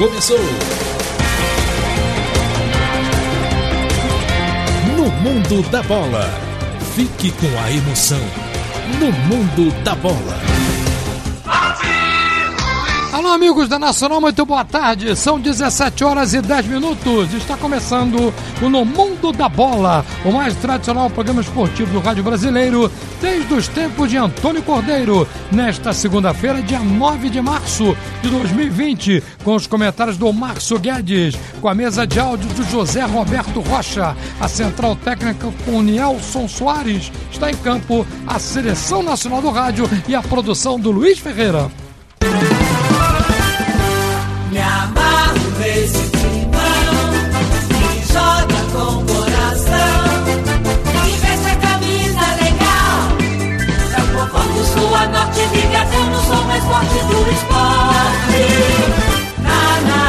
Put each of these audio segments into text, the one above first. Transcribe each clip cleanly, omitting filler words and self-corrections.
começou. No Mundo da Bola. Fique com a emoção. No Mundo da Bola. Alô, amigos da Nacional, muito boa tarde. São 17 horas e 10 minutos. Está começando o No Mundo da Bola, o mais tradicional programa esportivo do rádio brasileiro desde os tempos de Antônio Cordeiro. Nesta segunda-feira, dia 9 de março de 2020, com os comentários do Márcio Guedes, com a mesa de áudio do José Roberto Rocha, a central técnica com o Nielson Soares. Está em campo a seleção nacional do rádio e a produção do Luiz Ferreira. Me amarro nesse timão que joga com coração e veste a camisa legal. É o povão do sul a norte, ligadão no som mais forte do esporte. Na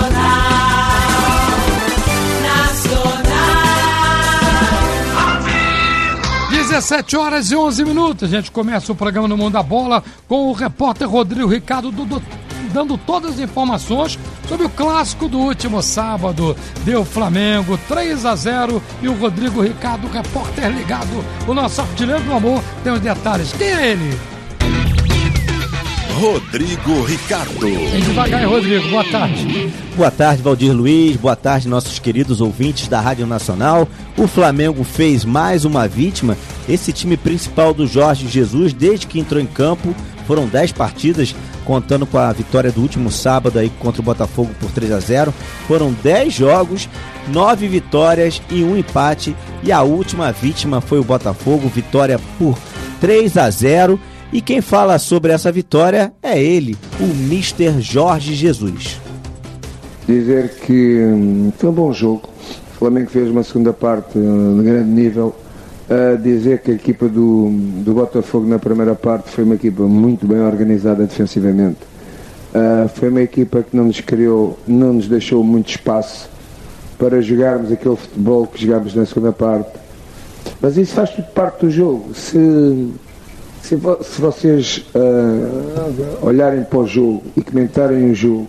Nacional. 17 horas e 11 minutos. A gente começa o programa No Mundo da Bola com o repórter Rodrigo Ricardo dando todas as informações sobre o clássico do último sábado. Deu Flamengo 3-0 e o Rodrigo Ricardo, repórter ligado, o nosso artilheiro do amor, tem os detalhes. Quem é ele? Rodrigo Ricardo. Vem devagar, Rodrigo. Boa tarde. Boa tarde, Valdir Luiz. Boa tarde, nossos queridos ouvintes da Rádio Nacional. O Flamengo fez mais uma vítima. Esse time principal do Jorge Jesus, desde que entrou em campo, foram 10 partidas, contando com a vitória do último sábado aí contra o Botafogo por 3-0. Foram 10 jogos, 9 vitórias e 1 empate. E a última vítima foi o Botafogo, vitória por 3-0. E quem fala sobre essa vitória é ele, o Mr. Jorge Jesus. Dizer que foi um bom jogo. O Flamengo fez uma segunda parte de grande nível. Dizer que a equipa do Botafogo na primeira parte foi uma equipa muito bem organizada defensivamente. Foi uma equipa que não nos deixou muito espaço para jogarmos aquele futebol que jogámos na segunda parte. Mas isso faz tudo parte do jogo. Se vocês olharem para o jogo e comentarem o jogo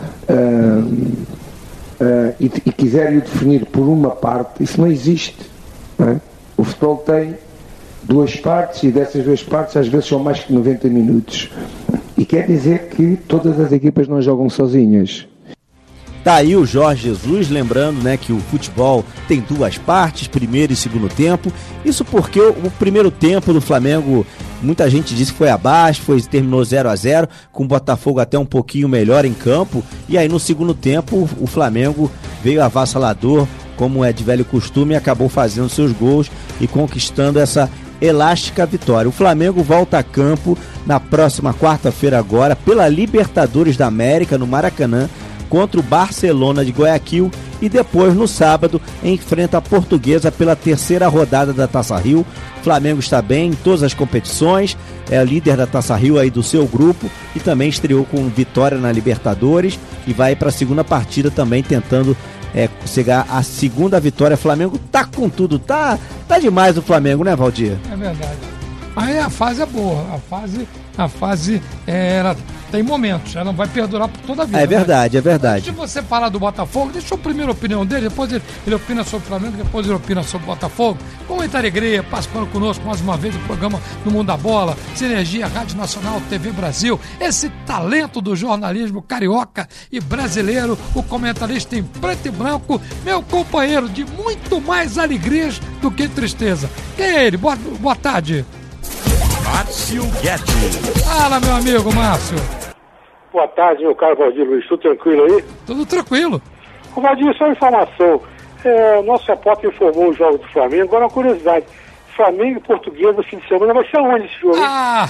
e quiserem o definir por uma parte, isso não existe, não é? O futebol tem duas partes e dessas duas partes às vezes são mais que 90 minutos. E quer dizer que todas as equipas não jogam sozinhas. Tá aí o Jorge Jesus, lembrando, né, que o futebol tem duas partes, primeiro e segundo tempo. Isso porque o primeiro tempo do Flamengo, muita gente disse que foi abaixo, terminou 0-0, com o Botafogo até um pouquinho melhor em campo. E aí no segundo tempo o Flamengo veio avassalador, como é de velho costume, e acabou fazendo seus gols e conquistando essa elástica vitória. O Flamengo volta a campo na próxima quarta-feira agora, pela Libertadores da América, no Maracanã, contra o Barcelona de Guayaquil, e depois no sábado enfrenta a Portuguesa pela terceira rodada da Taça Rio. O Flamengo está bem em todas as competições, é o líder da Taça Rio aí do seu grupo e também estreou com vitória na Libertadores e vai para a segunda partida também tentando chegar à segunda vitória. O Flamengo tá com tudo, tá demais o Flamengo, né, Valdir? É verdade. Aí a fase é boa, a fase ela tem momentos, ela não vai perdurar por toda a vida. É verdade, né? É verdade. Antes de você falar do Botafogo, deixa eu primeiro a opinião dele, depois ele opina sobre o Flamengo, depois ele opina sobre o Botafogo. Com muita alegria, participando conosco mais uma vez do programa No Mundo da Bola, Sinergia, Rádio Nacional, TV Brasil, esse talento do jornalismo carioca e brasileiro, o comentarista em preto e branco, meu companheiro de muito mais alegrias do que tristeza. Quem é ele? Boa tarde. Márcio Guedes. Fala, meu amigo Márcio. Boa tarde, meu caro Valdir Luiz. Tudo tranquilo aí? Tudo tranquilo. Ô, Valdir, só uma informação. Nosso repórter informou o jogo do Flamengo. Agora uma curiosidade. Flamengo e Portuguesa no fim de semana vai ser onde esse jogo?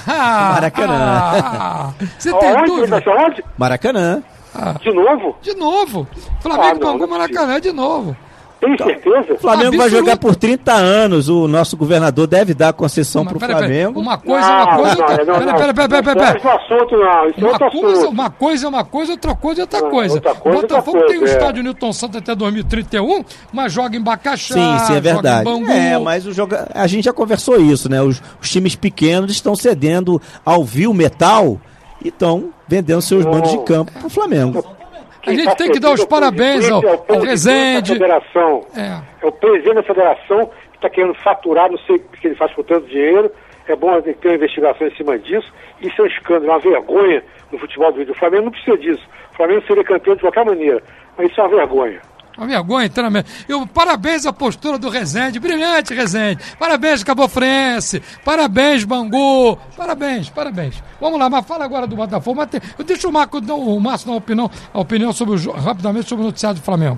Maracanã. Você tem dúvida? Vai ser onde? Maracanã. De novo? De novo. Flamengo Bangu Maracanã de novo. Tem certeza? O Flamengo vai jogar por 30 anos. O nosso governador deve dar concessão pro Flamengo. Uma coisa é uma coisa. Pera. Isso é assunto, não. Isso é outro assunto. Uma coisa é uma coisa, outra coisa é outra coisa. O Botafogo tem o estádio Newton Santos até 2031, mas joga em Bacaxá. Sim, é verdade. Joga em Bangu. Mas a gente já conversou isso, né? Os times pequenos estão cedendo ao Viu Metal e estão vendendo seus bandos de campo pro Flamengo. A gente tem que dar os parabéns ao Rezende. É o presidente da federação que está querendo faturar, não sei o que ele faz com tanto dinheiro. É bom ter uma investigação em cima disso. Isso é um escândalo, uma vergonha no futebol do Rio. O Flamengo não precisa disso. O Flamengo seria campeão de qualquer maneira. Mas isso é uma vergonha. Uma vergonha, inteiramente. Parabéns à postura do Rezende. Brilhante, Rezende. Parabéns, Cabo Friense. Parabéns, Bangu. Parabéns. Vamos lá, mas fala agora do Botafogo. Deixa o Márcio dar a opinião rapidamente sobre o noticiário do Flamengo.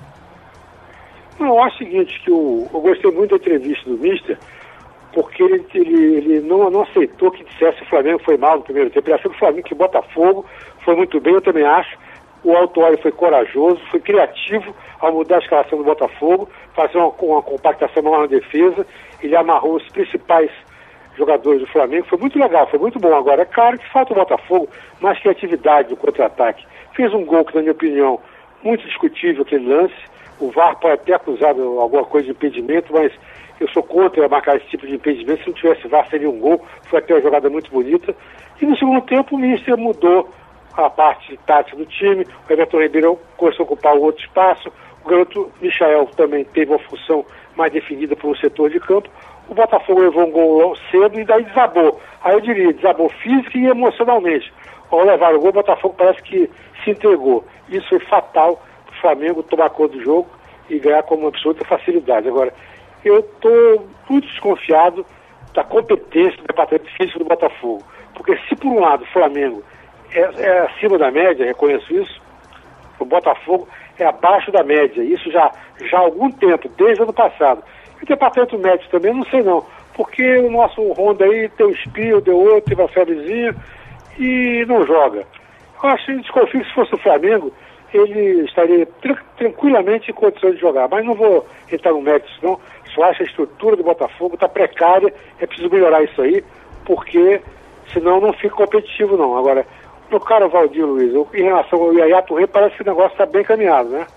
Não, eu acho o seguinte, que eu gostei muito da entrevista do Mister, porque ele não aceitou que dissesse que o Flamengo foi mal no primeiro tempo. Ele achou que o Flamengo, que o Botafogo foi muito bem, eu também acho. O Autuori foi corajoso, foi criativo ao mudar a escalação do Botafogo, fazer uma compactação maior na defesa. Ele amarrou os principais jogadores do Flamengo. Foi muito legal, foi muito bom. Agora, é claro que falta o Botafogo mais criatividade no contra-ataque. Fez um gol que, na minha opinião, muito discutível aquele lance. O VAR pode até acusar alguma coisa de impedimento, mas eu sou contra marcar esse tipo de impedimento. Se não tivesse VAR, seria um gol. Foi até uma jogada muito bonita. E no segundo tempo, o Mister mudou a parte tática do time. O Everton Ribeiro começou a ocupar o outro espaço. O garoto Michael também teve uma função mais definida por um setor de campo. O Botafogo levou um gol cedo e daí desabou. Aí eu diria, desabou física e emocionalmente. Ao levar o gol, o Botafogo parece que se entregou. Isso foi fatal para o Flamengo tomar conta do jogo e ganhar com uma absoluta facilidade. Agora, eu estou muito desconfiado da competência do departamento físico do Botafogo. Porque se por um lado o Flamengo é acima da média, reconheço isso, o Botafogo é abaixo da média, isso já há algum tempo, desde o ano passado. E o departamento médico também, não sei não, porque o nosso Honda aí tem um espirro, deu outro, teve uma febrezinha e não joga. Eu desconfio que se fosse o Flamengo, ele estaria tranquilamente em condições de jogar, mas não vou entrar no mérito não, só acho a estrutura do Botafogo está precária, é preciso melhorar isso aí, porque senão não fica competitivo não. Agora, meu caro Valdir Luiz, em relação ao Yaya Touré, parece que o negócio está bem caminhado, né?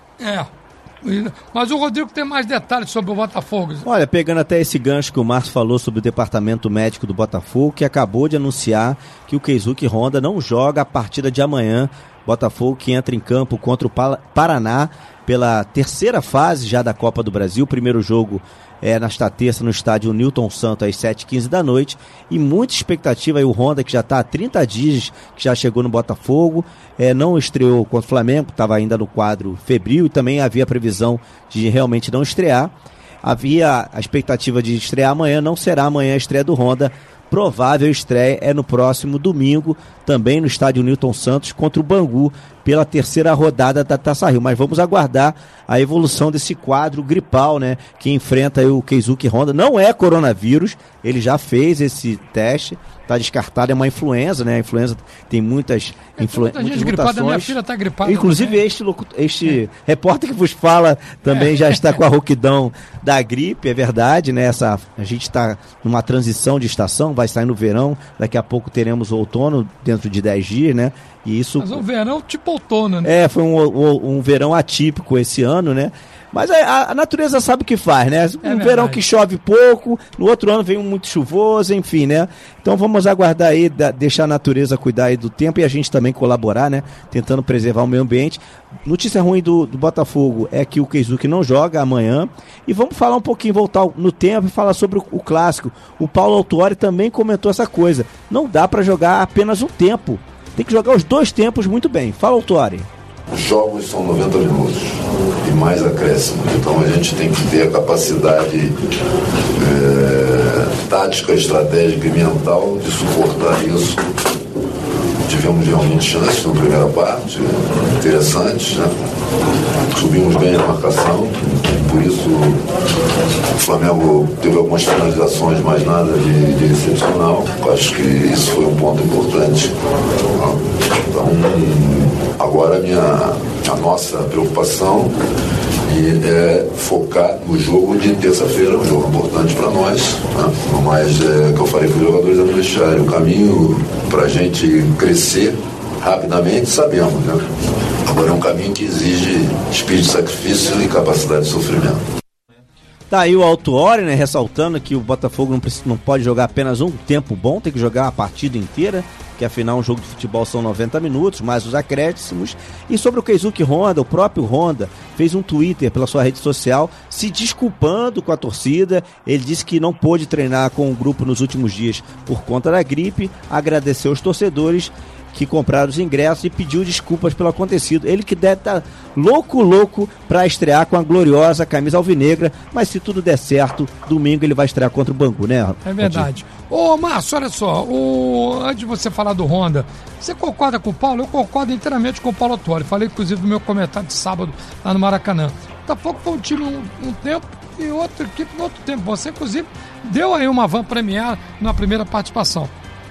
Mas o Rodrigo tem mais detalhes sobre o Botafogo. Olha, pegando até esse gancho que o Márcio falou sobre o departamento médico do Botafogo, que acabou de anunciar que o Keisuke Honda não joga a partida de amanhã. Botafogo que entra em campo contra o Paraná pela terceira fase já da Copa do Brasil. O primeiro jogo nesta terça no estádio Newton Santos às 7h15 da noite, e muita expectativa aí. O Honda, que já está há 30 dias que já chegou no Botafogo, não estreou contra o Flamengo, estava ainda no quadro febril, e também havia previsão de realmente não estrear. Havia a expectativa de estrear amanhã, não será amanhã a estreia do Honda. Provável estreia é no próximo domingo, também no estádio Newton Santos, contra o Bangu, pela terceira rodada da Taça Rio. Mas vamos aguardar a evolução desse quadro gripal, né, que enfrenta aí o Keisuke Honda. Não é coronavírus, ele já fez esse teste, está descartado, é uma influenza, né? A influenza tem muitas gente gripada, minha filha está gripada. Inclusive este repórter que vos fala também já está com a rouquidão da gripe, é verdade, né? A gente está numa transição de estação, vai sair no verão, daqui a pouco teremos o outono dentro de 10 dias, né? E isso... Mas um verão tipo outono, né? Foi um verão atípico esse ano, né? Mas a natureza sabe o que faz, né? Verão que chove pouco, no outro ano vem um muito chuvoso, enfim, né? Então vamos aguardar aí, deixar a natureza cuidar aí do tempo e a gente também colaborar, né? Tentando preservar o meio ambiente. Notícia ruim do Botafogo é que o Keisuke não joga amanhã. E vamos falar um pouquinho, voltar no tempo e falar sobre o clássico. O Paulo Autuori também comentou essa coisa. Não dá para jogar apenas um tempo. Tem que jogar os dois tempos muito bem. Fala, Autuori. Os jogos são 90 minutos e mais acréscimos, então a gente tem que ter a capacidade tática, estratégica e mental de suportar isso. Tivemos realmente chances na primeira parte, interessantes, né? Subimos bem na marcação, por isso o Flamengo teve algumas finalizações, mas nada de excepcional. Acho que isso foi um ponto importante. Então, agora a nossa preocupação é focar no jogo de terça-feira, um jogo importante para nós, né? Mas que eu falei para os jogadores da vestiário, o caminho para a gente crescer rapidamente, sabemos, né? Agora é um caminho que exige espírito de sacrifício e capacidade de sofrimento. Tá aí o Autuori, né, ressaltando que o Botafogo não pode jogar apenas um tempo bom, tem que jogar a partida inteira. que afinal um jogo de futebol são 90 minutos, mais os acréscimos. E sobre o Keisuke Honda, o próprio Honda fez um Twitter pela sua rede social se desculpando com a torcida. Ele disse que não pôde treinar com o grupo nos últimos dias por conta da gripe, agradeceu os torcedores que compraram os ingressos e pediu desculpas pelo acontecido. Ele que deve estar louco para estrear com a gloriosa camisa alvinegra, mas se tudo der certo, domingo ele vai estrear contra o Bangu, né? É verdade. Ô, Márcio, olha só, antes de você falar do Honda, você concorda com o Paulo? Eu concordo inteiramente com o Paulo Autuori. Falei, inclusive, no meu comentário de sábado lá no Maracanã. Botafogo foi um time um tempo e outra equipe no outro tempo. Você, inclusive, deu aí uma van premiada na primeira participação.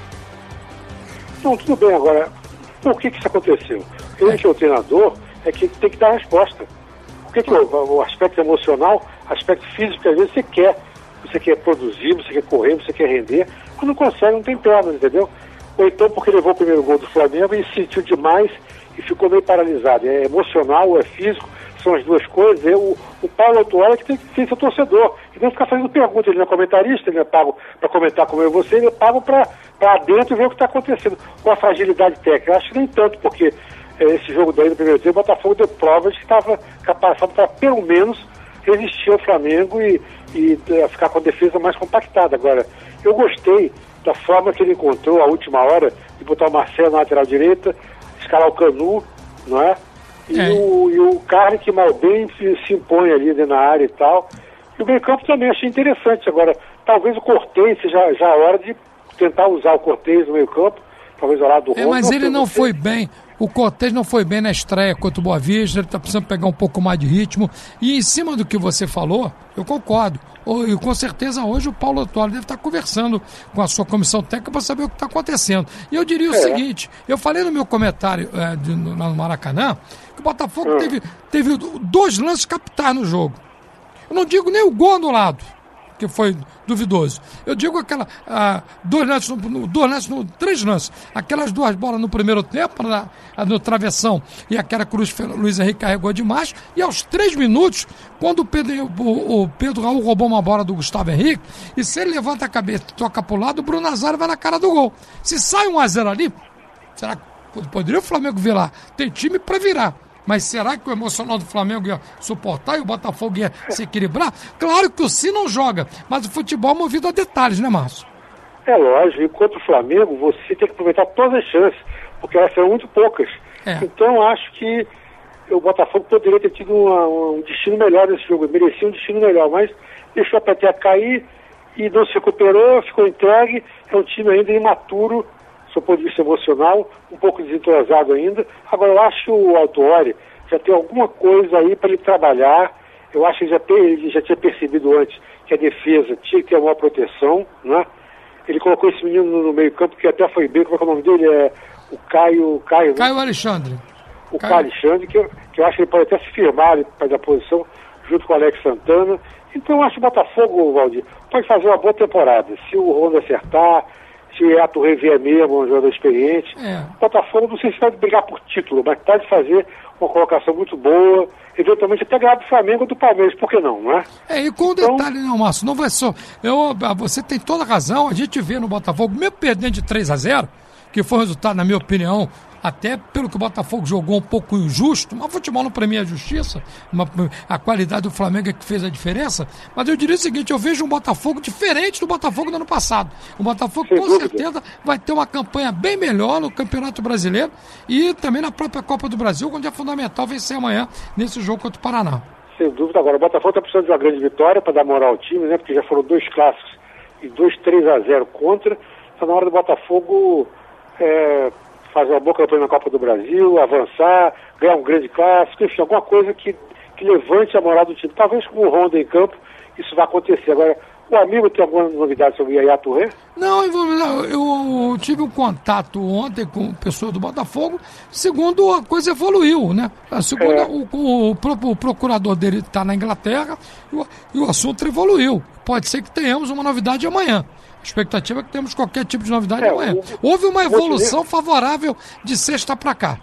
Não, tudo bem. Agora, por que isso aconteceu? Ele que é o treinador é que tem que dar a resposta. Por que o aspecto emocional, aspecto físico, que às vezes você quer produzir, você quer correr, você quer render, mas não consegue, não tem pernas, entendeu? Ou então porque levou o primeiro gol do Flamengo e sentiu demais e ficou meio paralisado. É emocional ou é físico, são as duas coisas. O Paulo Autuori é que tem que ser torcedor e não ficar fazendo perguntas. Ele não é comentarista, ele não é pago para comentar como eu e você, ele é pago para dentro e ver o que está acontecendo. Com a fragilidade técnica, eu acho que nem tanto, porque esse jogo daí no primeiro tempo, o Botafogo deu provas de que estava capacitado para pelo menos resistir ao Flamengo e ficar com a defesa mais compactada. Agora, eu gostei da forma que ele encontrou a última hora de botar o Marcelo na lateral direita, escalar o Canu, não é? E o Carne que mal bem se impõe ali dentro da área e tal. E o meio campo também achei interessante. Agora, talvez o Cortez seja já a hora de tentar usar o Cortez no meio campo, talvez ao lado do Ronaldo. Mas ele não foi bem. O Cortez não foi bem na estreia contra o Boa Vista, ele está precisando pegar um pouco mais de ritmo. E em cima do que você falou, eu concordo. E com certeza hoje o Paulo Autuori deve estar conversando com a sua comissão técnica para saber o que está acontecendo. E eu diria o seguinte, eu falei no meu comentário no Maracanã, que o Botafogo teve 2 lances capitais no jogo. Eu não digo nem o gol anulado, que foi duvidoso. Eu digo três lances. Aquelas 2 bolas no primeiro tempo, no travessão, e aquela que o Luiz Henrique carregou demais, e aos 3 minutos, quando o Pedro Raul roubou uma bola do Gustavo Henrique, e se ele levanta a cabeça e toca pro lado, o Bruno Nazário vai na cara do gol. Se sai 1-0 ali, será que poderia o Flamengo vir lá? Tem time para virar. Mas será que o emocional do Flamengo ia suportar e o Botafogo ia se equilibrar? Claro que o Si não joga, mas o futebol é movido a detalhes, né, Márcio? É lógico, enquanto o Flamengo, você tem que aproveitar todas as chances, porque elas são muito poucas. Então, acho que o Botafogo poderia ter tido um destino melhor nesse jogo, merecia um destino melhor, mas deixou a peteca cair e não se recuperou, ficou entregue. É um time ainda imaturo, do seu ponto de vista emocional, um pouco desentrosado ainda. Agora, eu acho que o Autuori já tem alguma coisa aí para ele trabalhar. Eu acho que ele já tinha percebido antes que a defesa tinha que ter uma proteção, né? Ele colocou esse menino no meio campo, que até foi bem, como é que é o nome dele? É o Caio Alexandre. Caio Alexandre, que eu acho que ele pode até se firmar para a posição, junto com o Alex Santana. Então, eu acho que o Botafogo, Valdir, pode fazer uma boa temporada. Se o Ronda acertar, se o Aturre vier mesmo, um jogador experiente. O Botafogo, não sei se vai brigar por título, mas pode fazer uma colocação muito boa, eventualmente até ganhar do Flamengo ou do Palmeiras, por que não, não é? E com um detalhe, não, Márcio, não vai só... Você tem toda a razão, a gente vê no Botafogo, mesmo perdendo de 3-0, que foi um resultado, na minha opinião, até pelo que o Botafogo jogou um pouco injusto, mas o futebol não premia a justiça, a qualidade do Flamengo é que fez a diferença, mas eu diria o seguinte, eu vejo um Botafogo diferente do Botafogo do ano passado. O Botafogo com certeza vai ter uma campanha bem melhor no Campeonato Brasileiro e também na própria Copa do Brasil, onde é fundamental vencer amanhã nesse jogo contra o Paraná. Sem dúvida. Agora, o Botafogo está precisando de uma grande vitória para dar moral ao time, né? Porque já foram 2 clássicos e 2 3-0 contra. Está na hora do Botafogo fazer uma boa campanha na Copa do Brasil, avançar, ganhar um grande clássico, enfim, alguma coisa que levante a moral do time. Talvez com o Ronda em campo isso vai acontecer. Agora, o amigo tem alguma novidade sobre o Yaya Touré? Não, eu tive um contato ontem com o pessoal do Botafogo, segundo a coisa evoluiu, né? Segundo o procurador dele está na Inglaterra e o assunto evoluiu. Pode ser que tenhamos uma novidade amanhã. A expectativa é que temos qualquer tipo de novidade amanhã. Houve uma evolução favorável de sexta para cá.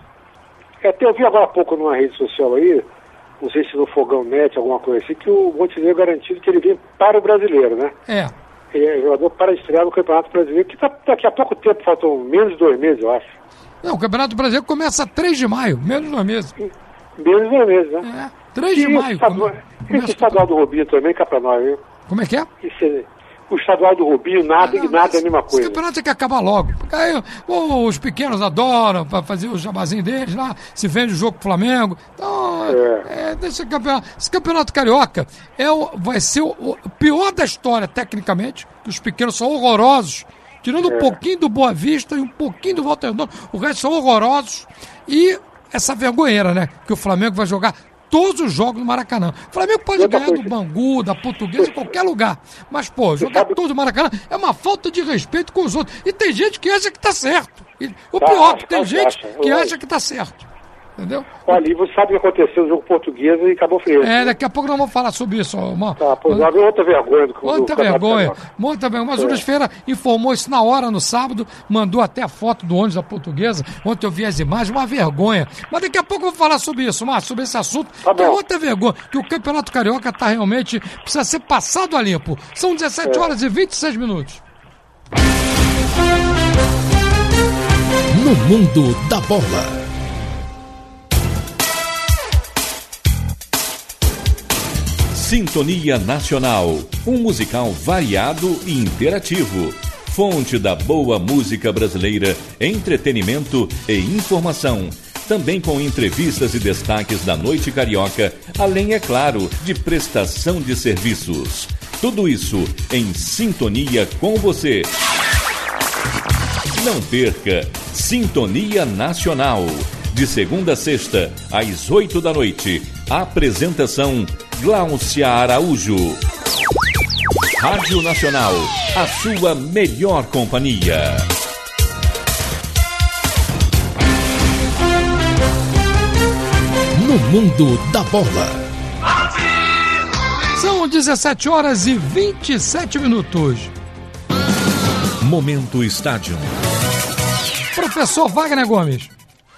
Eu vi agora há pouco numa rede social aí, não sei se no Fogão Net, alguma coisa assim, que o Montenegro garantido que ele vem para o brasileiro, né? Ele é jogador para estrear no Campeonato Brasileiro, que daqui a pouco tempo, faltam menos de 2 meses, eu acho. Não, o Campeonato Brasileiro começa 3 de maio, menos de 2 meses. Menos de 2 meses, né? 3 de maio. Esse estadual do Rubinho também, cá pra nós, viu? Como é que é? O estadual do Rubinho, nada é a mesma coisa. Esse campeonato tem que acabar logo. Porque aí, os pequenos adoram para fazer o jabazinho deles lá, se vende o jogo pro Flamengo. Então, esse campeonato carioca vai ser o pior da história, tecnicamente, que os pequenos são horrorosos, tirando um pouquinho do Boa Vista e um pouquinho do Volta Redonda, o resto são horrorosos. E essa vergonheira, né, que o Flamengo vai jogar todos os jogos no Maracanã. O Flamengo pode ganhar do Bangu, da Portuguesa, em qualquer lugar. Mas, jogar todo o Maracanã é uma falta de respeito com os outros. E tem gente que acha que tá certo. E o pior, tem gente que acha que tá certo. Entendeu? Olha, e você sabe o que aconteceu no jogo Portuguesa e acabou feio. Daqui a pouco nós vamos falar sobre isso. Outra vergonha. Outra vergonha. Mas o Luiz Feira informou isso na hora, no sábado, mandou até a foto do ônibus da Portuguesa. Ontem eu vi as imagens, uma vergonha. Mas daqui a pouco eu vou falar sobre isso, Márcio, sobre esse assunto. Tem outra vergonha, que o Campeonato Carioca precisa ser passado a limpo. São 17 horas e 26 minutos. No mundo da bola. Sintonia Nacional, um musical variado e interativo. Fonte da boa música brasileira, entretenimento e informação. Também com entrevistas e destaques da noite carioca, além, é claro, de prestação de serviços. Tudo isso em sintonia com você. Não perca Sintonia Nacional. De segunda a sexta, às 8 da noite. Apresentação Gláucia Araújo. Rádio Nacional, a sua melhor companhia. No mundo da bola. São 17 horas e 27 minutos. Momento Estádio. Professor Wagner Gomes.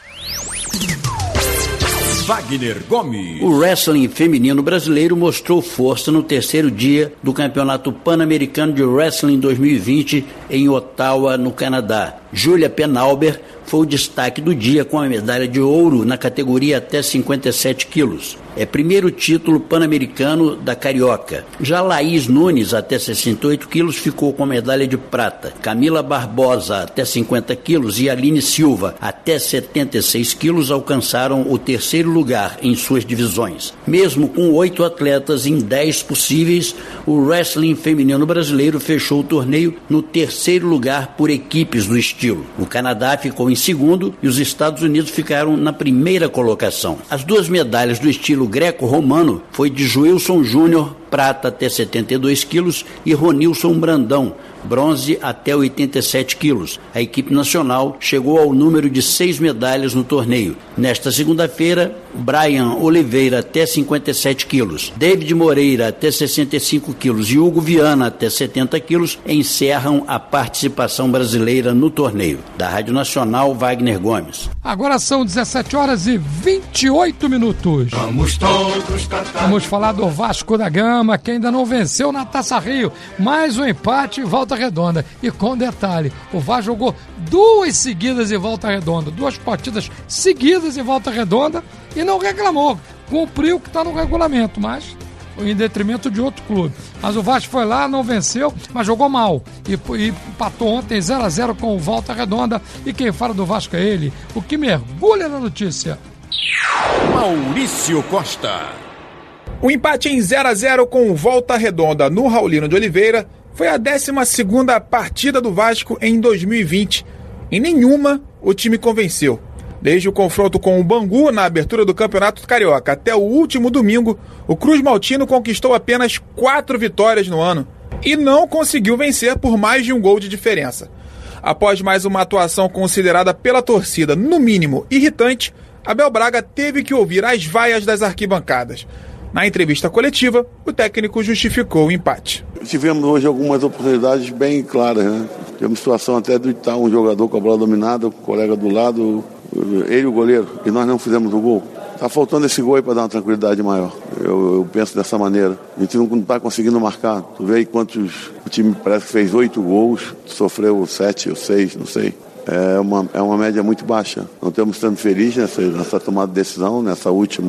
Wagner Gomes. O wrestling feminino brasileiro mostrou força no terceiro dia do Campeonato Pan-Americano de Wrestling 2020 em Ottawa, no Canadá. Júlia Penalber foi o destaque do dia com a medalha de ouro na categoria até 57 quilos. É primeiro título pan-americano da Carioca. Já Laís Nunes, até 68 quilos, ficou com a medalha de prata. Camila Barbosa, até 50 quilos, e Aline Silva, até 76 quilos, alcançaram o terceiro lugar em suas divisões. Mesmo com 8 atletas em 10 possíveis, o wrestling feminino brasileiro fechou o torneio no terceiro lugar por equipes do estilo. O Canadá ficou em segundo e os Estados Unidos ficaram na primeira colocação. As duas medalhas do estilo greco-romano foi de Joilson Júnior, prata até 72 quilos, e Ronilson Brandão, bronze até 87 quilos. A equipe nacional chegou ao número de 6 medalhas no torneio. Nesta segunda-feira, Brian Oliveira até 57 quilos, David Moreira até 65 quilos e Hugo Viana até 70 quilos encerram a participação brasileira no torneio. Da Rádio Nacional, Wagner Gomes. Agora são 17 horas e 28 minutos. Vamos todos cantar. Vamos falar do Vasco da Gama, que ainda não venceu na Taça Rio. Mais um empate em Volta Redonda. E com detalhe, o Vasco jogou 2 seguidas em Volta Redonda, 2 partidas seguidas em Volta Redonda e não reclamou. Cumpriu o que está no regulamento, mas em detrimento de outro clube. Mas o Vasco foi lá, não venceu, mas jogou mal. E empatou ontem 0-0 com o Volta Redonda. E quem fala do Vasco é ele, o que mergulha na notícia. Maurício Costa. O empate em 0-0 com o Volta Redonda no Raulino de Oliveira foi a 12ª partida do Vasco em 2020. Em nenhuma o time convenceu. Desde o confronto com o Bangu na abertura do Campeonato Carioca até o último domingo, o Cruz Maltino conquistou apenas 4 vitórias no ano e não conseguiu vencer por mais de um gol de diferença. Após mais uma atuação considerada pela torcida, no mínimo, irritante, Abel Braga teve que ouvir as vaias das arquibancadas. Na entrevista coletiva, o técnico justificou o empate. Tivemos hoje algumas oportunidades bem claras, né? Tivemos situação até de estar um jogador com a bola dominada, o colega do lado, ele e o goleiro, e nós não fizemos o gol. Tá faltando esse gol aí para dar uma tranquilidade maior. Eu penso dessa maneira. A gente não está conseguindo marcar. Tu vê aí quantos... O time parece que fez 8 gols, sofreu 7 ou 6, não sei. É uma média muito baixa. Não estamos estando felizes nessa tomada de decisão, nesse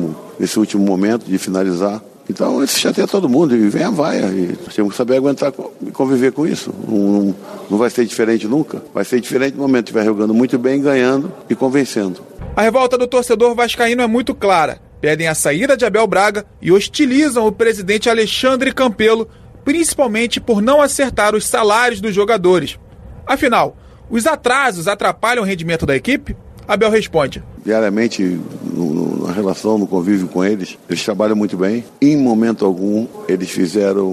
último momento de finalizar. Então, esse chateia todo mundo e vem a vaia. E nós temos que saber aguentar e conviver com isso. Não vai ser diferente nunca. Vai ser diferente no momento que estiver jogando muito bem, ganhando e convencendo. A revolta do torcedor vascaíno é muito clara. Pedem a saída de Abel Braga e hostilizam o presidente Alexandre Campelo, principalmente por não acertar os salários dos jogadores. Afinal, os atrasos atrapalham o rendimento da equipe? Abel responde. Diariamente, na relação, no convívio com eles trabalham muito bem. Em momento algum, eles fizeram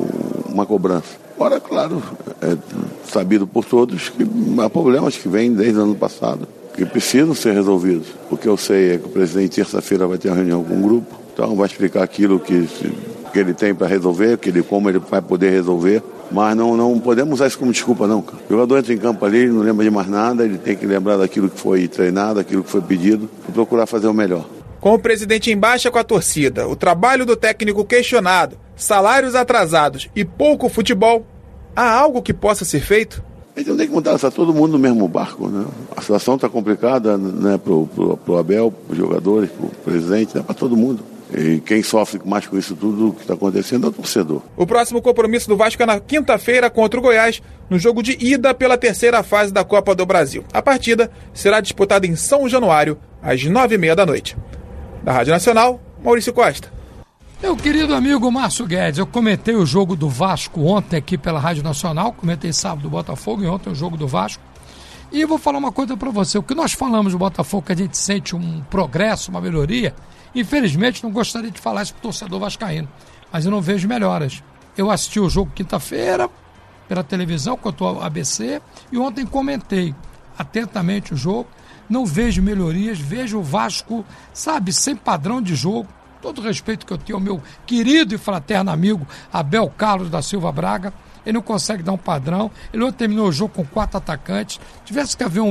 uma cobrança. Ora, claro, é sabido por todos que há problemas que vêm desde o ano passado, que precisam ser resolvidos. O que eu sei é que o presidente, terça-feira, vai ter uma reunião com o grupo, então vai explicar aquilo que ele tem para resolver, como ele vai poder resolver. Mas não podemos usar isso como desculpa, não, cara. O jogador entra em campo ali, não lembra de mais nada, ele tem que lembrar daquilo que foi treinado, daquilo que foi pedido, e procurar fazer o melhor. Com o presidente em baixa com a torcida, o trabalho do técnico questionado, salários atrasados e pouco futebol, há algo que possa ser feito? A gente não tem que montar todo mundo no mesmo barco, né? A situação está complicada, né, pro Abel, para os jogadores, para o presidente, né, para todo mundo. E quem sofre mais com isso tudo que está acontecendo é o torcedor. O próximo compromisso do Vasco é na quinta-feira contra o Goiás, no jogo de ida pela terceira fase da Copa do Brasil. A partida será disputada em São Januário, às 9h30 da noite. Da Rádio Nacional, Maurício Costa. Meu querido amigo Márcio Guedes, eu comentei o jogo do Vasco ontem aqui pela Rádio Nacional, comentei sábado do Botafogo e ontem o jogo do Vasco. E eu vou falar uma coisa para você, o que nós falamos do Botafogo, que a gente sente um progresso, uma melhoria, infelizmente não gostaria de falar isso pro torcedor vascaíno, mas eu não vejo melhoras. Eu assisti o jogo quinta-feira pela televisão contra o ABC e ontem comentei atentamente o jogo, não vejo melhorias, vejo o Vasco, sabe, sem padrão de jogo. Todo o respeito que eu tenho ao meu querido e fraterno amigo Abel Carlos da Silva Braga, ele não consegue dar um padrão, ele ontem terminou o jogo com 4 atacantes, tivesse que haver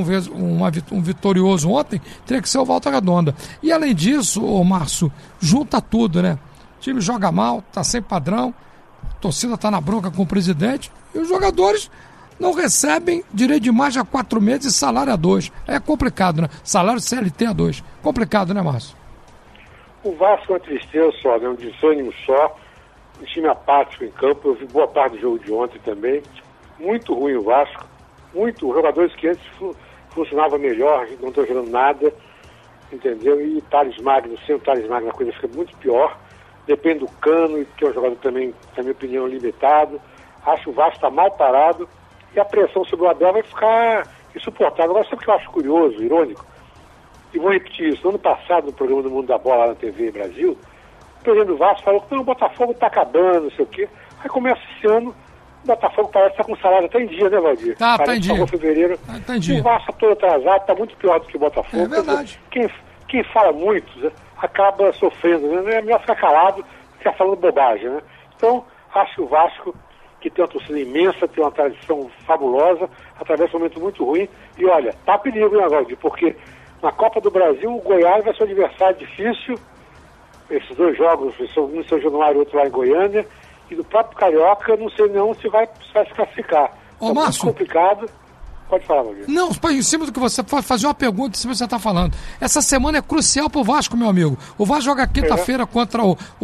um vitorioso ontem, teria que ser o Volta Redonda. E além disso, Márcio, junta tudo, né? O time joga mal, tá sem padrão, a torcida tá na bronca com o presidente, e os jogadores não recebem direito de imagem há 4 meses e salário a 2. É complicado, né? Salário CLT a 2. Complicado, né, Márcio? O Vasco é uma tristeza só, né? Um desânimo só. Um time apático em campo. Eu vi boa parte do jogo de ontem também. Muito ruim o Vasco. Muito. Jogadores que antes funcionavam melhor, não estão jogando nada. Entendeu? E Thales Magno, sem o Thales Magno, a coisa fica muito pior. Depende do Cano, que é um jogador também, na minha opinião, limitado. Acho que o Vasco está mal parado. E a pressão sobre o Abel vai ficar insuportável. Agora, sabe o que eu acho curioso, irônico? E vou repetir isso. No ano passado, no programa do Mundo da Bola, lá na TV Brasil, o presidente do Vasco falou que o Botafogo está acabando, não sei o quê. Aí começa esse ano, o Botafogo parece estar com salário até em dia, né, Valdir? Tá em dia. Fevereiro. Tá em dia. E o Vasco todo atrasado, está muito pior do que o Botafogo. É verdade. Quem fala muito, né, acaba sofrendo, né? É melhor ficar calado que ficar falando bobagem, né? Então, acho que o Vasco, que tem uma torcida imensa, tem uma tradição fabulosa, atravessa um momento muito ruim. E olha, tá perigo, né, Valdir? Porque na Copa do Brasil, o Goiás vai ser um adversário difícil. Esses 2 jogos, um em São Januário e outro lá em Goiânia. E do próprio Carioca, não sei não se vai se classificar. Ô, Márcio, muito complicado. Pode falar, Valdir. Não, em cima do que você pode fazer uma pergunta em cima do que você está falando. Essa semana é crucial pro Vasco, meu amigo. O Vasco joga quinta-feira contra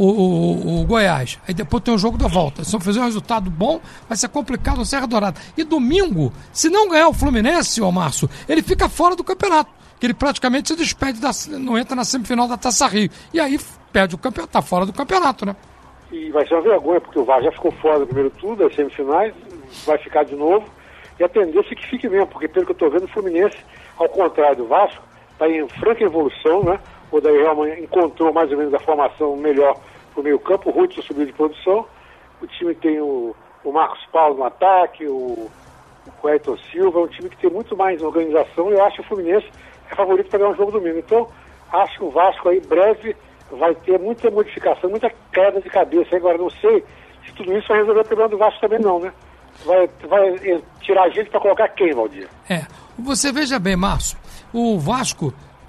o Goiás. Aí depois tem o jogo da volta. Se não fizer um resultado bom, vai ser complicado no Serra Dourada. E domingo, se não ganhar o Fluminense, ô Márcio, ele fica fora do campeonato. Que ele praticamente se despede, não entra na semifinal da Taça Rio. E aí perde o campeonato, tá fora do campeonato, né? E vai ser uma vergonha, porque o Vasco já ficou fora do primeiro turno, das semifinais, vai ficar de novo. E a tendência é que fique mesmo, porque pelo que eu estou vendo, o Fluminense, ao contrário do Vasco, está em franca evolução, né? O Daí Helman encontrou mais ou menos a formação melhor para o meio campo, o Hudson subiu de produção, o time tem o Marcos Paulo no ataque, o Ayrton Silva, é um time que tem muito mais organização, e eu acho que o Fluminense é favorito para ganhar um jogo domingo. Então, acho que o Vasco aí, em breve, vai ter muita modificação, muita queda de cabeça. Agora, não sei se tudo isso vai resolver o problema do Vasco também não, né? Vai tirar a gente para colocar quem, Valdir? Você veja bem, Márcio, o Vasco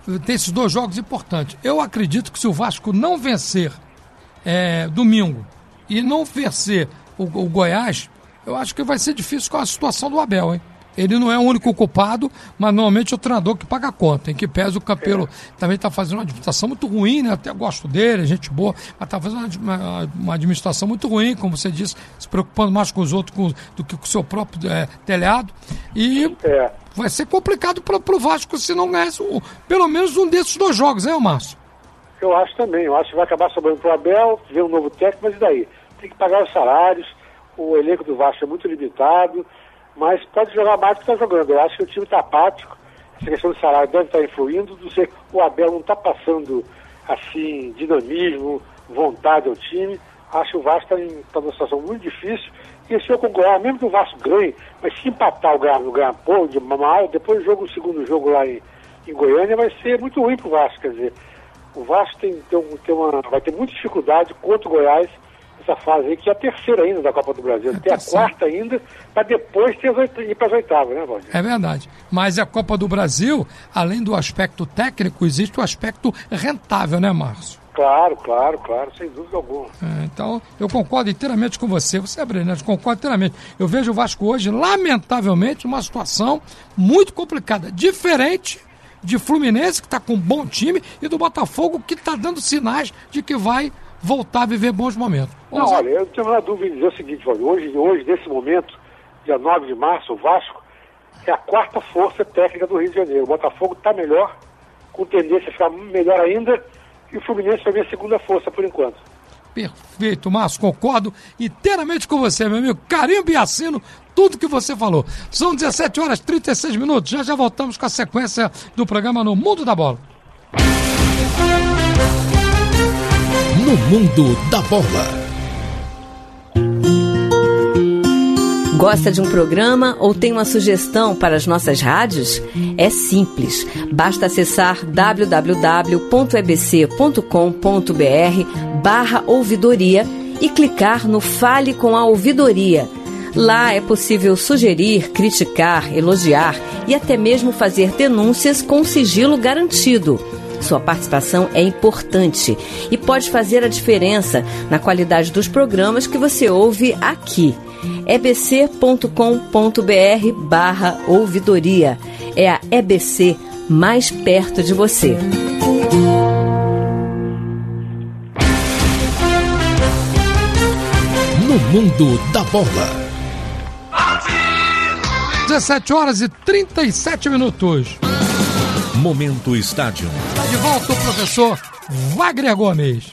tem esses 2 jogos importantes. Eu acredito que se o Vasco não vencer domingo e não vencer o Goiás, eu acho que vai ser difícil com a situação do Abel, hein? Ele não é o único culpado, mas normalmente é o treinador que paga a conta, em que pese o Campelo também está fazendo uma administração muito ruim, né? Até gosto dele, gente boa, mas está fazendo uma administração muito ruim, como você disse, se preocupando mais com os outros do que com o seu próprio telhado. E vai ser complicado para o Vasco se não ganhar pelo menos um desses 2 jogos, né, Márcio? Eu acho também, eu acho que vai acabar sobrando para o Abel, ver um novo técnico, mas e daí? Tem que pagar os salários, o elenco do Vasco é muito limitado, mas pode jogar mais do que está jogando. Eu acho que o time está apático, essa questão do salário deve estar influindo, não sei, o Abel não está passando, assim, dinamismo, vontade ao time. Acho que o Vasco está numa situação muito difícil, e se eu concordar, mesmo que o Vasco ganhe, mas se empatar o ganhar pouco, de mal, depois o segundo jogo lá em Goiânia vai ser muito ruim para o Vasco, quer dizer, o Vasco vai ter muita dificuldade contra o Goiás, essa fase aí, que é a terceira ainda da Copa do Brasil. Tem a quarta ainda, para depois ir para as oitavas, né, Valdir? É verdade. Mas a Copa do Brasil, além do aspecto técnico, existe o aspecto rentável, né, Márcio? Claro, sem dúvida alguma. Então, eu concordo inteiramente com você. Você é brilhante, concordo inteiramente. Eu vejo o Vasco hoje, lamentavelmente, numa situação muito complicada. Diferente de Fluminense, que está com um bom time, e do Botafogo, que está dando sinais de que vai voltar a viver bons momentos. Olha, eu tenho uma dúvida em dizer o seguinte, hoje, nesse momento, dia 9 de março, o Vasco é a 4ª força técnica do Rio de Janeiro. O Botafogo está melhor, com tendência a ficar melhor ainda, e o Fluminense vai ver a 2ª força por enquanto. Perfeito, Márcio, concordo inteiramente com você, meu amigo. Carimbo e assino tudo que você falou. São 17h36, já voltamos com a sequência do programa No Mundo da Bola. No Mundo da Bola. Gosta de um programa ou tem uma sugestão para as nossas rádios? É simples. Basta acessar www.ebc.com.br/ouvidoria e clicar no Fale com a Ouvidoria. Lá é possível sugerir, criticar, elogiar e até mesmo fazer denúncias com sigilo garantido. Sua participação é importante e pode fazer a diferença na qualidade dos programas que você ouve aqui. ebc.com.br/ouvidoria. É a EBC mais perto de você. No Mundo da Bola. 17h37. Momento Estádio. Está de volta o professor Wagner Gomes.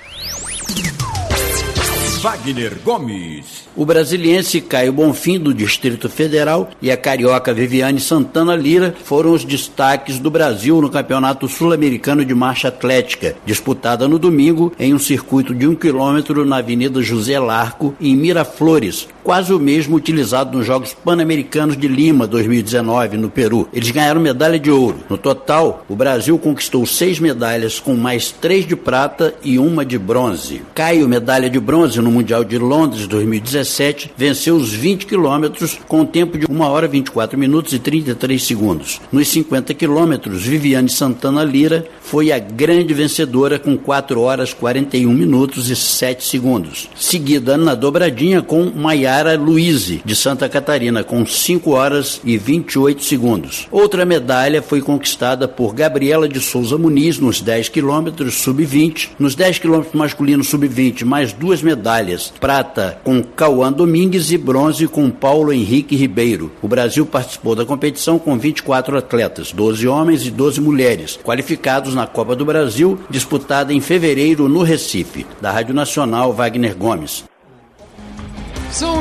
Wagner Gomes. O brasiliense Caio Bonfim, do Distrito Federal, e a carioca Viviane Santana Lira foram os destaques do Brasil no Campeonato Sul-Americano de Marcha Atlética, disputada no domingo em um circuito de 1 quilômetro na Avenida José Larco, em Miraflores, quase o mesmo utilizado nos Jogos Pan-Americanos de Lima 2019, no Peru. Eles ganharam medalha de ouro. No total, o Brasil conquistou 6 medalhas, com mais 3 de prata e 1 de bronze. Caio, medalha de bronze no Mundial de Londres 2017, venceu os 20 quilômetros com um tempo de 1 hora 24 minutos e 33 segundos. Nos 50 quilômetros, Viviane Santana Lira foi a grande vencedora com 4 horas 41 minutos e 7 segundos. Seguida na dobradinha com Maiara Luize, de Santa Catarina, com 5 horas e 28 segundos. Outra medalha foi conquistada por Gabriela de Souza Muniz nos 10 quilômetros sub-20. Nos 10 quilômetros masculinos sub-20, mais 2 medalhas. Prata com Cauã Domingues e bronze com Paulo Henrique Ribeiro. O Brasil participou da competição com 24 atletas, 12 homens e 12 mulheres, qualificados na Copa do Brasil, disputada em fevereiro no Recife. Da Rádio Nacional, Wagner Gomes. São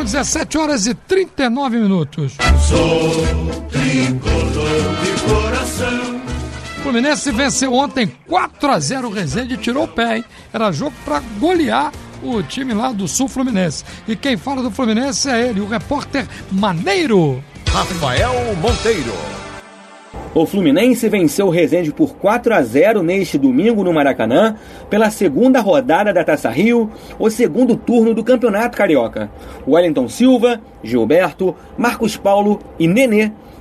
17h39. Sou tricolor de coração. O Fluminense venceu ontem 4-0 o Resende e tirou o pé, hein? Era jogo para golear o time lá do Sul Fluminense. E quem fala do Fluminense é ele, o repórter Maneiro. Rafael Monteiro. O Fluminense venceu o Resende por 4-0 neste domingo no Maracanã, pela segunda rodada da Taça Rio, o segundo turno do Campeonato Carioca. Wellington Silva, Gilberto, Marcos Paulo e Nenê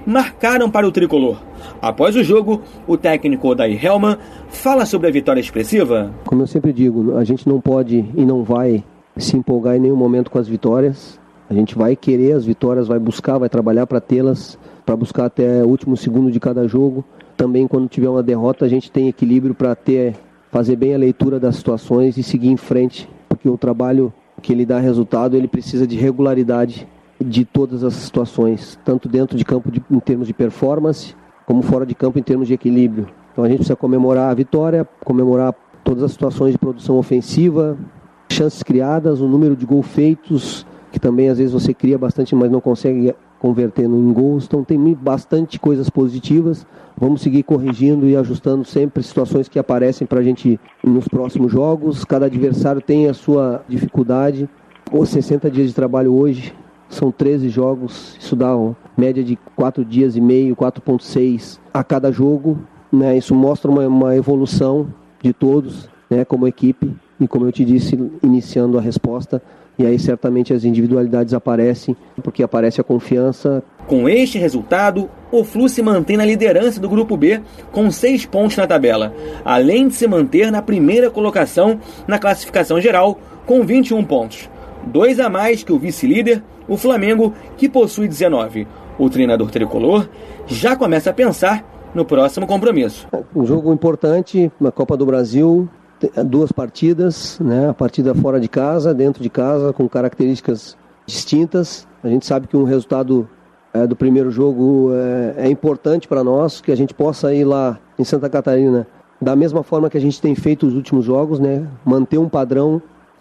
marcaram para o tricolor. Após o jogo, o técnico Odair Hellmann fala sobre a vitória expressiva. Como eu sempre digo, a gente não pode e não vai se empolgar em nenhum momento com as vitórias. A gente vai querer as vitórias, vai buscar, vai trabalhar para tê-las, para buscar até o último segundo de cada jogo. Também quando tiver uma derrota, a gente tem equilíbrio para fazer bem a leitura das situações e seguir em frente, porque o trabalho que ele dá resultado, ele precisa de regularidade de todas as situações, tanto dentro de campo em termos de performance, como fora de campo em termos de equilíbrio. Então a gente precisa comemorar a vitória, comemorar todas as situações de produção ofensiva, chances criadas, o número de gols feitos, que também às vezes você cria bastante, mas não consegue converter em gols. Então tem bastante coisas positivas. Vamos seguir corrigindo e ajustando sempre situações que aparecem para a gente nos próximos jogos. Cada adversário tem a sua dificuldade. Os 60 dias de trabalho hoje são 13 jogos, isso dá uma média de 4 dias e meio, 4,6 a cada jogo, né? Isso mostra uma evolução de todos, né, como equipe, e como eu te disse, iniciando a resposta, e aí certamente as individualidades aparecem, porque aparece a confiança. Com este resultado, o Flu se mantém na liderança do Grupo B, com 6 pontos na tabela, além de se manter na primeira colocação na classificação geral, com 21 pontos. 2 a mais que o vice-líder, o Flamengo, que possui 19. O treinador tricolor já começa a pensar no próximo compromisso. Um jogo importante na Copa do Brasil, 2 partidas, né? A partida fora de casa, dentro de casa, com características distintas. A gente sabe que um resultado do primeiro jogo é importante para nós, que a gente possa ir lá em Santa Catarina da mesma forma que a gente tem feito os últimos jogos, né? Manter padrão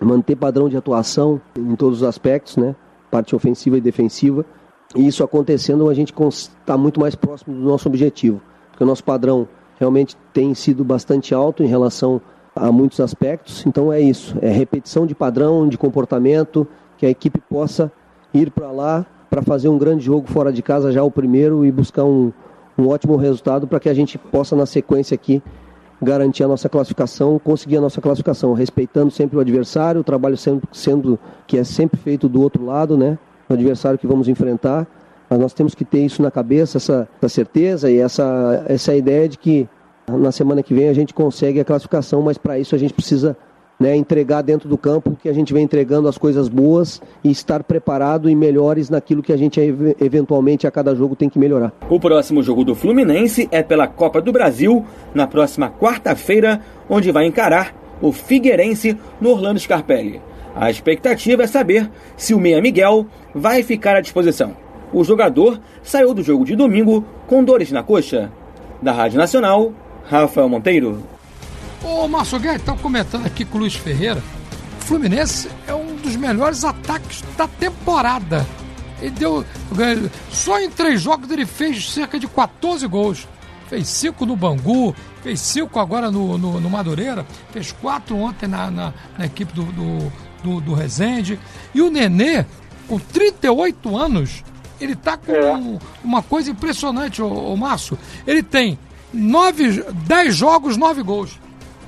de atuação em todos os aspectos, né? Parte ofensiva e defensiva. E isso acontecendo, a gente está muito mais próximo do nosso objetivo, porque o nosso padrão realmente tem sido bastante alto em relação a muitos aspectos. Então é isso, é repetição de padrão, de comportamento, que a equipe possa ir para lá para fazer um grande jogo fora de casa, já o primeiro, e buscar um ótimo resultado para que a gente possa, na sequência aqui, garantir a nossa classificação, conseguir a nossa classificação, respeitando sempre o adversário, o trabalho que é sempre feito do outro lado, né? O adversário que vamos enfrentar, mas nós temos que ter isso na cabeça, essa certeza e essa ideia de que na semana que vem a gente consegue a classificação, mas para isso a gente precisa, né, entregar dentro do campo que a gente vem entregando as coisas boas e estar preparado e melhores naquilo que a gente eventualmente a cada jogo tem que melhorar. O próximo jogo do Fluminense é pela Copa do Brasil, na próxima quarta-feira, onde vai encarar o Figueirense no Orlando Scarpelli. A expectativa é saber se o Meia Miguel vai ficar à disposição. O jogador saiu do jogo de domingo com dores na coxa. Da Rádio Nacional, Rafael Monteiro. Ô, Márcio Guedes, estava comentando aqui com o Luiz Ferreira. O Fluminense é um dos melhores ataques da temporada. Só em 3 jogos ele fez cerca de 14 gols. Fez 5 no Bangu, fez 5 agora no Madureira, fez 4 ontem na equipe do Resende. E o Nenê, com 38 anos, ele está com uma coisa impressionante, o Márcio. Ele tem 10 jogos, 9 gols.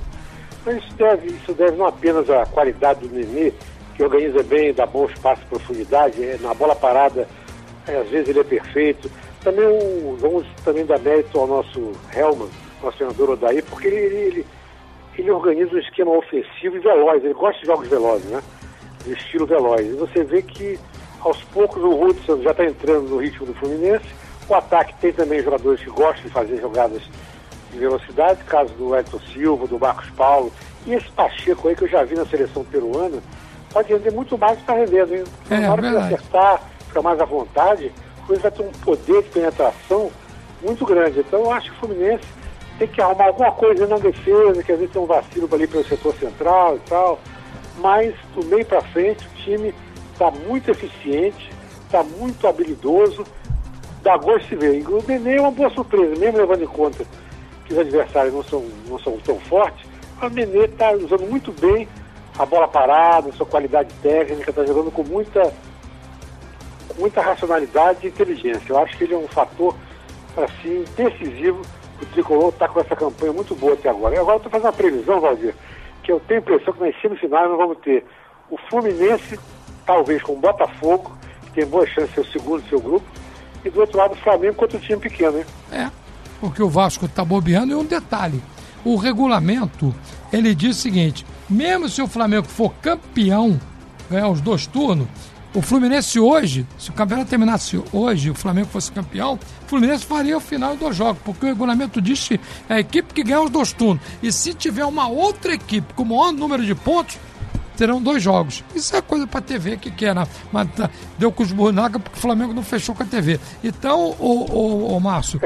Isso deve não apenas à qualidade do Nenê, que organiza bem, dá bom espaço e profundidade, na bola parada, às vezes ele é perfeito. Também vamos também dar mérito ao nosso Hellmann, nosso treinador Odair, porque ele organiza um esquema ofensivo e veloz, ele gosta de jogos velozes, né? De estilo veloz. E você vê que aos poucos o Hudson já está entrando no ritmo do Fluminense. O ataque tem também jogadores que gostam de fazer jogadas de velocidade, caso do Edson Silva, do Marcos Paulo, e esse Pacheco aí que eu já vi na seleção peruana, pode render muito mais do que está rendendo, hein? Na hora que ele acertar, ficar mais à vontade, ele vai ter um poder de penetração muito grande. Então eu acho que o Fluminense tem que arrumar alguma coisa na defesa, que às vezes tem um vacilo ali pelo setor central e tal, mas do meio para frente o time está muito eficiente, está muito habilidoso, dá gosto de ver. E o Nenê é uma boa surpresa, mesmo levando em conta que os adversários não são tão fortes. O Nenê está usando muito bem a bola parada, sua qualidade técnica, está jogando com muita racionalidade e inteligência. Eu acho que ele é um fator, assim, decisivo. O Tricolor está com essa campanha muito boa até agora. E agora eu estou fazendo uma previsão, Valdir, que eu tenho a impressão que nas semifinais nós vamos ter o Fluminense, talvez com o Botafogo, que tem boa chance de ser o segundo do seu grupo, e do outro lado o Flamengo contra o time pequeno, né? Porque o Vasco está bobeando. E um detalhe, o regulamento, ele diz o seguinte, mesmo se o Flamengo for campeão, ganhar os 2 turnos, o Fluminense hoje, se o campeonato terminasse hoje, o Flamengo fosse campeão, o Fluminense faria o final em 2 jogos, porque o regulamento diz que é a equipe que ganha os 2 turnos. E se tiver uma outra equipe com o maior número de pontos, terão 2 jogos. Isso é coisa pra TV que quer, né? Mas deu com os burnaca porque o Flamengo não fechou com a TV. Então, ô Márcio...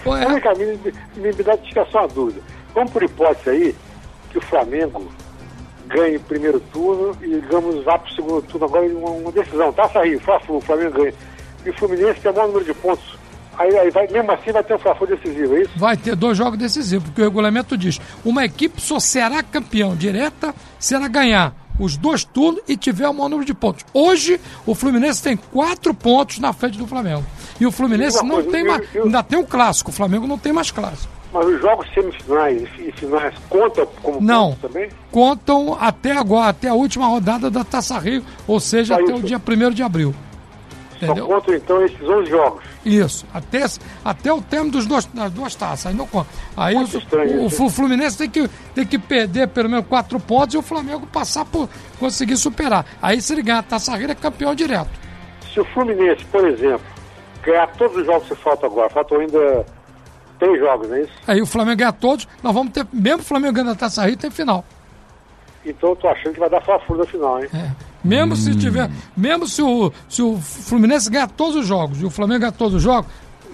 me dá só uma dúvida. Vamos por hipótese aí que o Flamengo ganhe o primeiro turno e digamos vá pro segundo turno agora em uma decisão. Taça Rio, Fla-Flu, o Flamengo ganha. E o Fluminense tem o maior número de pontos. Aí vai, mesmo assim vai ter um Fla-Flu decisivo, é isso? Vai ter 2 jogos decisivos, porque o regulamento diz, uma equipe só será campeão direta se ela ganhar os 2 turnos e tiver o maior número de pontos. Hoje, o Fluminense tem 4 pontos na frente do Flamengo. E o Fluminense não tem mais... Ainda tem um clássico, o Flamengo não tem mais clássico. Mas os jogos semifinais e finais contam como não, pontos também? Contam até agora, até a última rodada da Taça Rio, ou seja, até o dia 1º de abril. Entendeu? Só contam então esses 11 jogos. Isso, até o término das 2 taças. Aí não conta. Aí o Fluminense tem que perder pelo menos 4 pontos e o Flamengo passar por conseguir superar. Aí se ele ganhar a Taça Rio, é campeão direto. Se o Fluminense, por exemplo, ganhar todos os jogos que faltam agora, faltam ainda 3 jogos, não é isso? Aí o Flamengo ganhar todos, nós vamos ter, mesmo o Flamengo ganhando a Taça Rio, tem final. Então eu tô achando que vai dar Fla-Flu na final, hein? Mesmo se tiver, mesmo se o Fluminense ganhar todos os jogos e o Flamengo ganhar todos os jogos,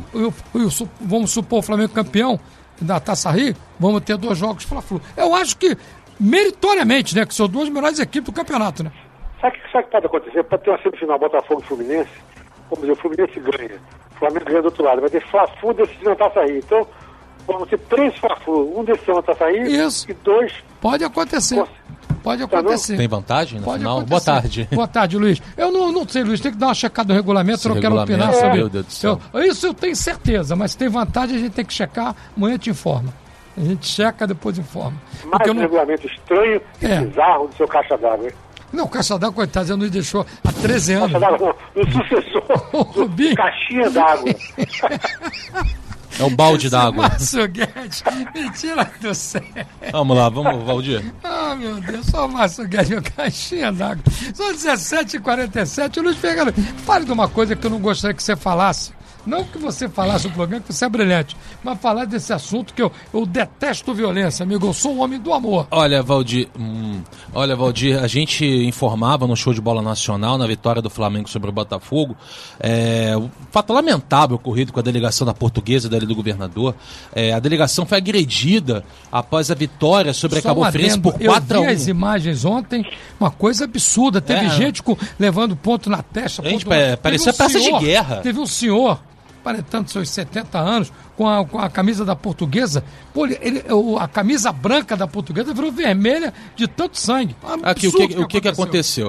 vamos supor o Flamengo campeão da Taça Rio, vamos ter 2 jogos Fla-Flu. Eu acho que meritoriamente, né, que são 2 melhores equipes do campeonato, né? Sabe o que pode acontecer? Pode ter uma semifinal Botafogo e Fluminense, vamos dizer, o Fluminense ganha, o Flamengo ganha do outro lado, vai ter Fla-Flu decidindo a Taça Rio. Então, vamos ter 3 Fla-Flu, um decidindo a Taça Rio e 2... Pode acontecer. Pode acontecer. Tem vantagem no Pode final? acontecer. Boa tarde. Boa tarde, Luiz. Eu não sei, Luiz, tem que dar uma checada no regulamento, eu não quero opinar sobre... Meu Deus do céu. Isso eu tenho certeza, mas se tem vantagem a gente tem que checar, amanhã te informa. A gente checa, depois informa. Mais um regulamento estranho e bizarro do seu caixa d'água, hein? Não, o Caixa d'Água, coitado, já nos deixou há 13 anos. Caixa d'Água, o sucessor do Caixinha d'Água. É um balde d'água. Márcio Guedes, mentira do céu. Vamos lá, Valdir. Ah, meu Deus, só o Márcio Guedes, uma caixinha d'água. São 17h47. Luiz Fernando, fale de uma coisa que eu não gostaria que você falasse. Não que você falasse no programa, que você é brilhante, mas falar desse assunto que eu detesto violência, amigo. Eu sou um homem do amor. Olha, Valdir, a gente informava no show de bola nacional, na vitória do Flamengo sobre o Botafogo, um fato lamentável ocorrido com a delegação da Portuguesa, da Ilha do Governador. A delegação foi agredida após a vitória sobre a Cabo Friense por 4-1. Eu vi as imagens ontem, uma coisa absurda. Teve gente levando ponto na testa. Parecia peça de guerra. Teve um senhor, aparentando seus 70 anos, com a camisa da Portuguesa. Pô, a camisa branca da Portuguesa virou vermelha de tanto sangue. Aqui, o que aconteceu?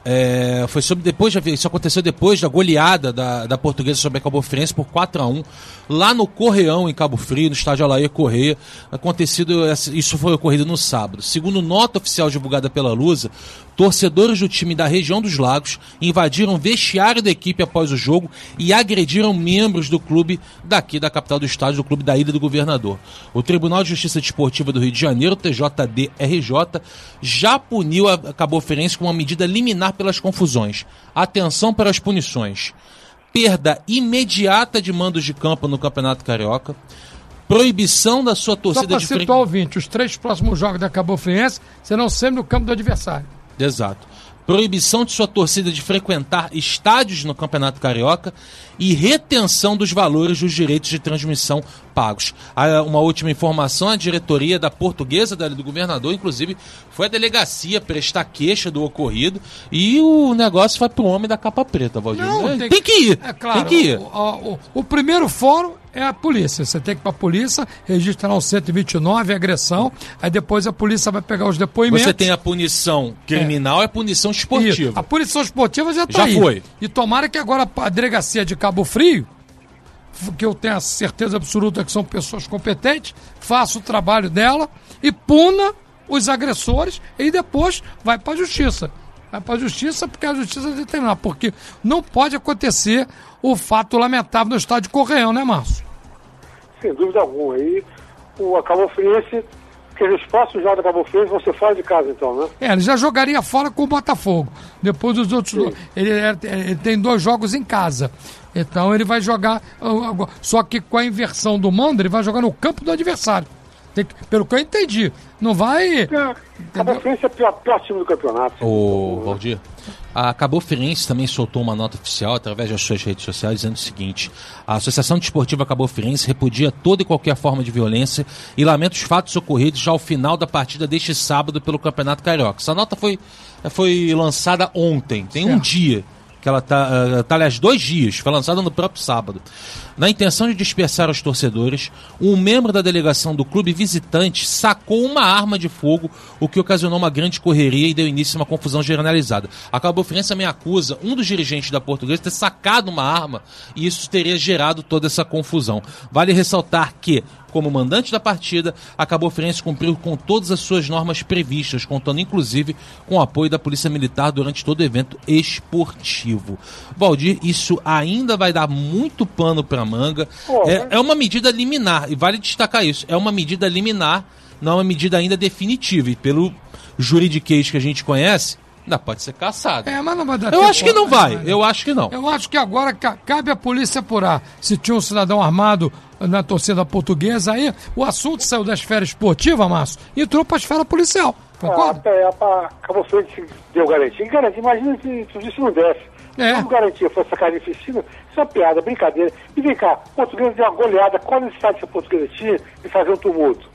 Isso aconteceu depois da goleada da Portuguesa sobre a Cabo Friense por 4-1, lá no Correão, em Cabo Frio, no estádio Alair Correia. Isso foi ocorrido no sábado. Segundo nota oficial divulgada pela Lusa, torcedores do time da região dos Lagos invadiram o vestiário da equipe após o jogo e agrediram membros do clube daqui da capital do estado, do clube da Ilha do Governador. O Tribunal de Justiça Desportiva do Rio de Janeiro, TJD-RJ, já puniu a Cabo Friense com uma medida liminar pelas confusões. Atenção para as punições: perda imediata de mandos de campo no Campeonato Carioca, proibição da sua torcida de frente. Só para citar o ouvinte, os 3 próximos jogos da Cabo Friense serão sempre no campo do adversário. Exato. Proibição de sua torcida de frequentar estádios no Campeonato Carioca e retenção dos valores dos direitos de transmissão pagos. Uma última informação: a diretoria da Portuguesa, da Ilha do Governador, inclusive, foi à delegacia prestar queixa do ocorrido e o negócio vai pro homem da capa preta, Valdir. Tem que ir. É claro, tem que ir. O primeiro fórum é a polícia. Você tem que ir para a polícia, registrar o 129, agressão, aí depois a polícia vai pegar os depoimentos. Você tem a punição criminal e a punição esportiva. Isso. A punição esportiva já está aí. Já foi. E tomara que agora a delegacia de Cabo Frio, que eu tenho a certeza absoluta que são pessoas competentes, faça o trabalho dela e puna os agressores e depois vai para a justiça. vai para a justiça, porque a justiça determinar. Porque não pode acontecer o fato lamentável no estádio Correião, né, Márcio? Sem dúvida alguma. E a Cabo Friense, porque os próximos jogos da Cabo Friense vão ser fora de casa, então, né? Ele já jogaria fora com o Botafogo. Depois dos outros. Ele tem 2 jogos em casa. Então ele vai jogar. Só que com a inversão do mando, ele vai jogar no campo do adversário. Pelo que eu entendi. Não vai. Cabo Friense é o pior time do campeonato. Ô, Valdir, a Cabo Friense também soltou uma nota oficial através das suas redes sociais dizendo o seguinte: a Associação Desportiva Cabo Friense repudia toda e qualquer forma de violência e lamenta os fatos ocorridos já ao final da partida deste sábado pelo Campeonato Carioca. Essa nota foi lançada ontem, tem um dia. Que ela aliás, 2 dias, foi lançada no próprio sábado. Na intenção de dispersar os torcedores, um membro da delegação do clube visitante sacou uma arma de fogo, o que ocasionou uma grande correria e deu início a uma confusão generalizada. A Cabo Friense também acusa um dos dirigentes da Portuguesa de ter sacado uma arma e isso teria gerado toda essa confusão. Vale ressaltar que, como mandante da partida, a Cabo Friense cumpriu com todas as suas normas previstas, contando inclusive com o apoio da Polícia Militar durante todo o evento esportivo. Valdir, isso ainda vai dar muito pano para manga. É uma medida liminar, e vale destacar isso, é uma medida liminar, não é uma medida ainda definitiva, e pelo juridiquês que a gente conhece, ainda pode ser caçado. Mas não vai dar Eu acho que não vai, eu acho que não. Eu acho que agora cabe à polícia apurar se tinha um cidadão armado na torcida Portuguesa, aí o assunto saiu da esfera esportiva, Márcio, e entrou para a esfera policial. Concorda? A Cabo Friense deu garantia. Imagina se tudo isso não desse. Como garantia fosse essa carnificina, isso é uma piada, brincadeira. E vem cá, o Portuguesa deu uma goleada. Qual a necessidade que a Portuguesa tinha de fazer um tumulto?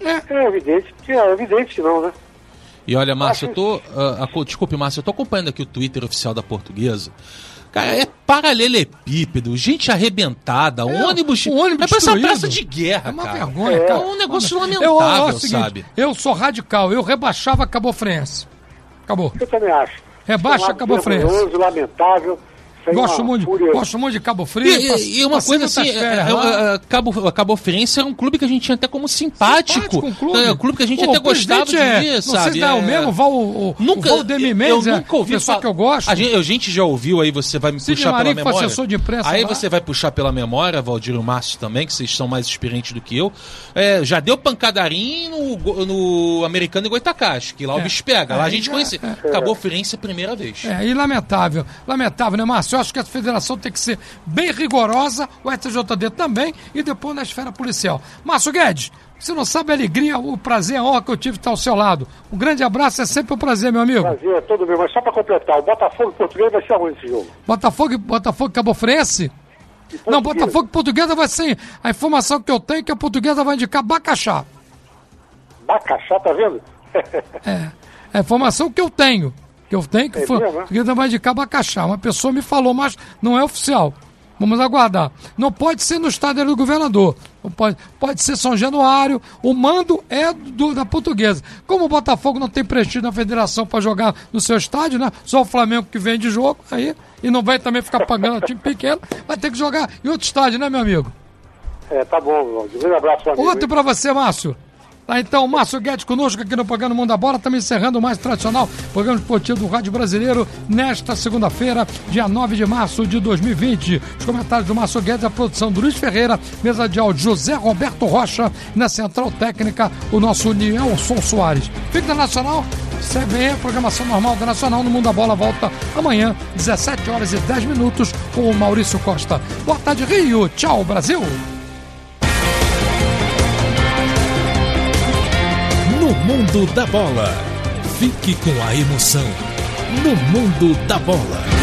É evidente que não, né? E olha, Márcio, desculpe, Márcio, eu tô acompanhando aqui o Twitter oficial da Portuguesa. Cara, é paralelepípedo, gente arrebentada, ônibus parece uma peça de guerra, é uma cara. vergonha, cara. É um negócio lamentável, sabe? Eu sou radical, eu rebaixava Cabo Friense. Acabou. Eu também acho. Rebaixa Cabo Friense. Lamentável. Gosto muito de Cabo Frio. E uma coisa assim, Cabo Friense era um clube que a gente tinha até como simpático. Um clube que a gente até gostava de ver, sabe? Não sei se é o mesmo, o Valdemir Mendes, eu nunca ouvi pessoa que eu gosto. A gente já ouviu, aí você vai me puxar pela memória. Assessor de imprensa aí lá. Você vai puxar pela memória, Valdir e o Márcio também, que vocês são mais experientes do que eu. Já deu pancadarim no Americano e Goitacás, que lá o bicho pega. Lá a gente conhecia. Cabo Friense a primeira vez. E lamentável. Lamentável, né, Márcio? Eu acho que a federação tem que ser bem rigorosa, o STJD também, e depois na esfera policial. Márcio Guedes, você não sabe a alegria, o prazer, a honra que eu tive de estar ao seu lado. Um grande abraço, é sempre um prazer, meu amigo. Prazer, é todo meu, mas só para completar, o Botafogo e Portuguesa vai ser aonde esse jogo? Botafogo e Cabo Friense? Não, Botafogo e Portuguesa vai ser, a informação que eu tenho é que a Portuguesa vai indicar Bacaxá. Bacaxá, tá vendo? É a informação que eu tenho. Que vai indicar Bacaxá. Uma pessoa me falou, mas não é oficial. Vamos aguardar. Não pode ser no estádio do Governador. Pode ser São Januário. O mando é da Portuguesa. Como o Botafogo não tem prestígio na federação para jogar no seu estádio, né? Só o Flamengo que vende jogo aí e não vai também ficar pagando time pequeno, vai ter que jogar em outro estádio, né, meu amigo? Tá bom, um grande abraço, amigo. Outro para você, Márcio. Tá, então, Márcio Guedes conosco aqui no programa Mundo da Bola, também encerrando o mais tradicional programa esportivo do Rádio Brasileiro nesta segunda-feira, dia 9 de março de 2020. Os comentários do Márcio Guedes, a produção do Luiz Ferreira, mesa de áudio José Roberto Rocha, na central técnica o nosso Nilson Soares. Fica da Nacional, segue aí a programação normal da Nacional no Mundo da Bola, volta amanhã, 17h10, com o Maurício Costa. Boa tarde, Rio. Tchau, Brasil. No Mundo da Bola. Fique com a emoção. No Mundo da Bola.